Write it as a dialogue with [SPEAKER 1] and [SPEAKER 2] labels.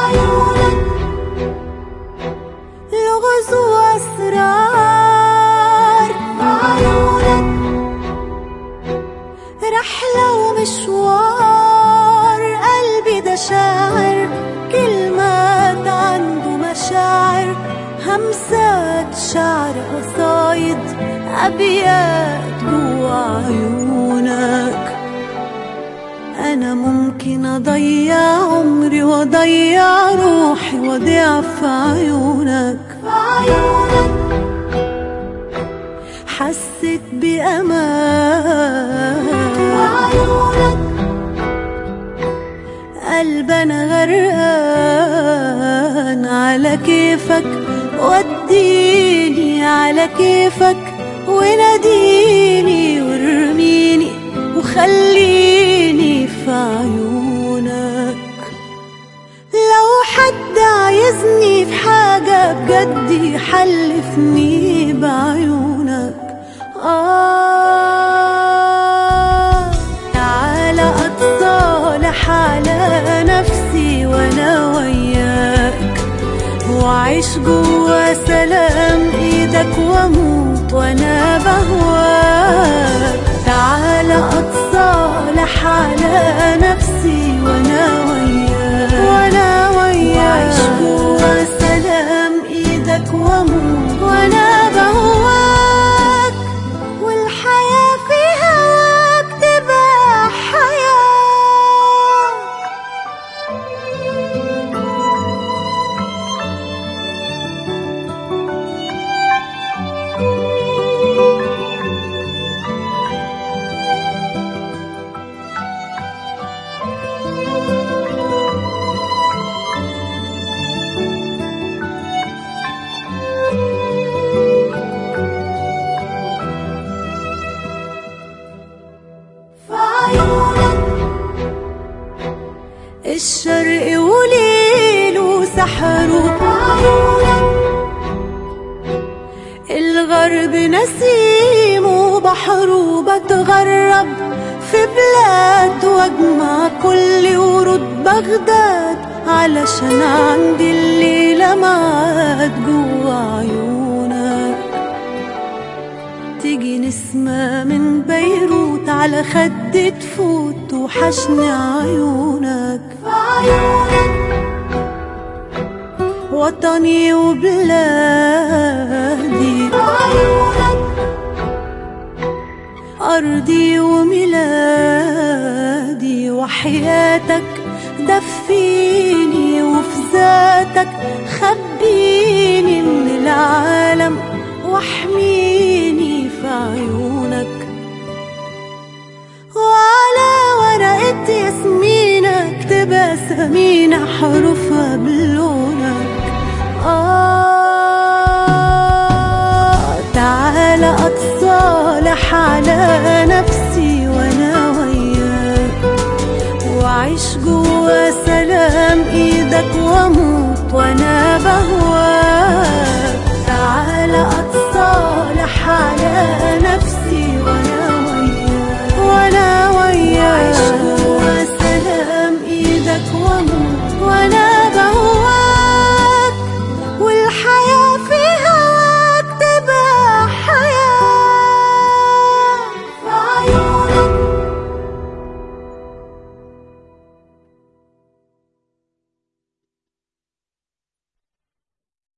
[SPEAKER 1] عيونك لغز وأسرار، عيونك رحلة ومشوار. قلبي ده شاعر، كلمات عنده مشاعر، همسات شعر قصايد، أبيات جوا عيونك. أنا ممكن أضيع عمري وأضيع روحي وأضيع في عيونك. في عيونك حسيت بأمان، في عيونك قلبي أنا غرقان. على كيفك وديني، على كيفك وناديني وارميني وخليني في عيونك. لو حد عايزني في حاجة بجد يحلفني بعيونك. تعالى أتصالح على نفسي وأنا وياك، وأعيش جوا سلام إيدك وأموت وأنا بهواك. تعالى أتصالح على نفسي وأنا وياك، وأنا وياك، وأعيش جوا سلام إيدك وأموت وأنا بهواك. والحياة في هواك تبقى حياة. الشرق وليل وسحره، الغرب نسيم وبحره. بتغرب في بلاد واجمع كل ورود بغداد، علشان عندي الليلة معاد جوا عيونك. تيجي نسمة من بيروت على خدي تفوت، توحشني عيونك. في عيونك وطني وبلادي، في عيونك أرضي وميلادي. وحياتك دفيني وفي ذاتك خبيني من العالم واحميني في عيونك. وعلى ورقة ياسمينك تبقى ثمينة حروفها بلونك. تعالى أتصالح على نفسي وأنا وياك، وأعيش جوا سلام إيدك وأموت وأنا بهواك.